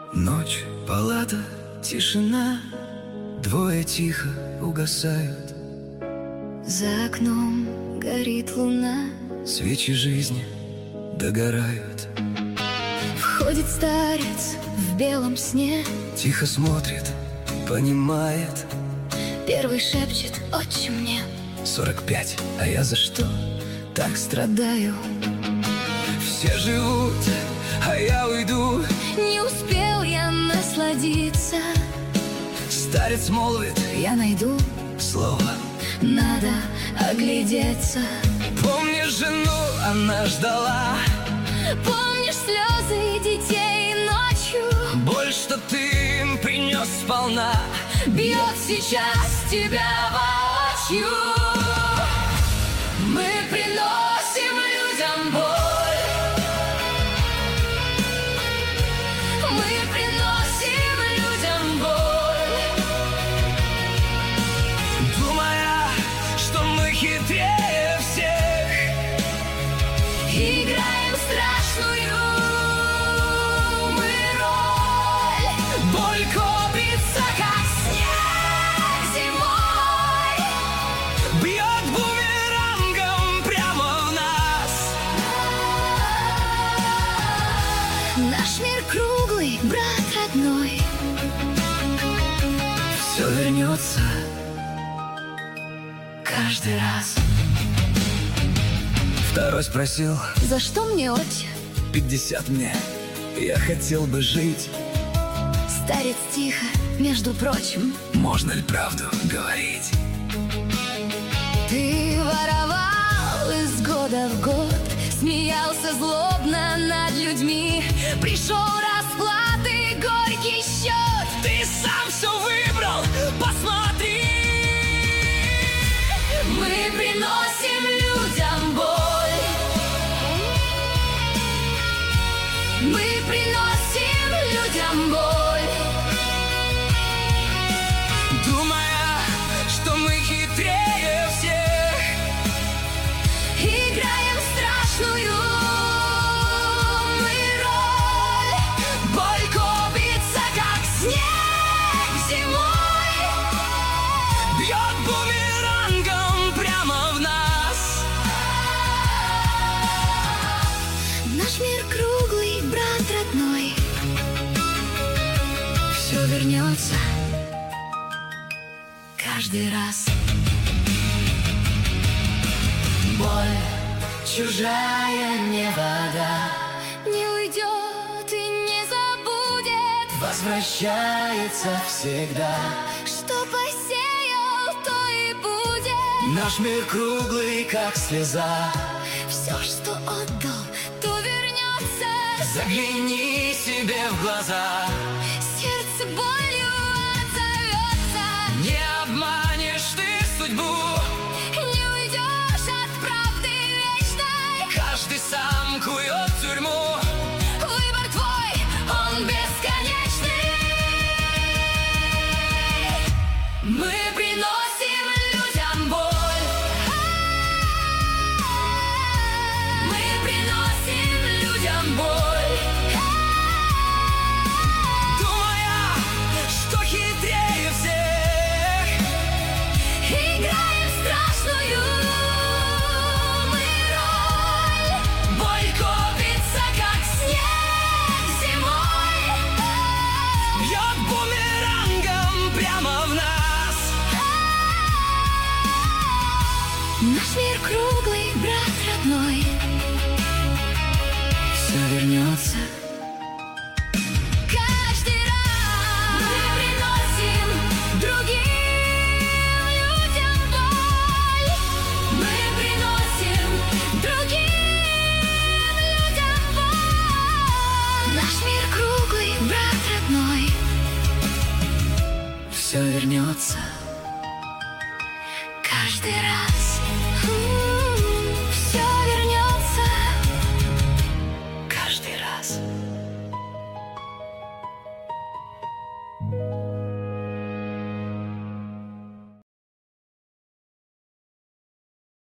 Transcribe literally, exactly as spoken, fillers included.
Ночь, палата, тишина, двое тихо угасают. За окном горит луна, свечи жизни догорают. Входит старец в белом сне, тихо смотрит, понимает. Первый шепчет: отче мне сорок пять, а я за что так страдаю? Все живут, а я уйду. Не успел я насладиться. Старец молвит: я найду слово. Надо оглядеться. Помнишь жену, она ждала. Помнишь слезы детей ночью. Боль, что ты им принес сполна, бьет сейчас тебя воочию. Мы приносим людям боль. Мы приносим людям боль, думая, что мы хитрее всех. Играем страшную мы роль. Боль копится, как снег зимой, бьет бумерангом прямо в нас. Наш мир круглый, брат родной. Все вернется каждый раз. Второй спросил: за что мне, отче? Пятьдесят мне, я хотел бы жить. Старец тихо, между прочим: можно ли правду говорить? Ты воровал из года в год, смеялся злобно над людьми. Пришел расплаты, горький счет. Ты сам все выбрал, посмотри. Мы приносим людям боль. Мы приносим людям боль, думая, что мы хитрее всех. играем страшную мы роль. Боль копится, как снег зимой, бьет бумерангом прямо в нас. Наш мир круглый, брат родной. Все вернется каждый раз. боль, чужая не вода, не уйдет и не забудет, возвращается всегда. что посеял, то и будет. Наш мир круглый, как слеза. Все, что отдал, то вернется. Загляни себе в глаза. Сердце болью отзовется. Не обманешь ты судьбу, Не уйдешь от правды вечной. каждый сам кует тюрьму. Выбор твой, он бесконечный. Мы приносим людям боль. Мы приносим людям боль, Думая, что хитрее всех. играем страшную мы роль. Боль копится, как Снег зимой, бьет бумерангом прямо в нас. наш мир круглый, брат родной. Все вернется Каждый раз мы приносим другим людям боль. Мы приносим другим людям боль. Наш мир круглый, брат родной. все вернется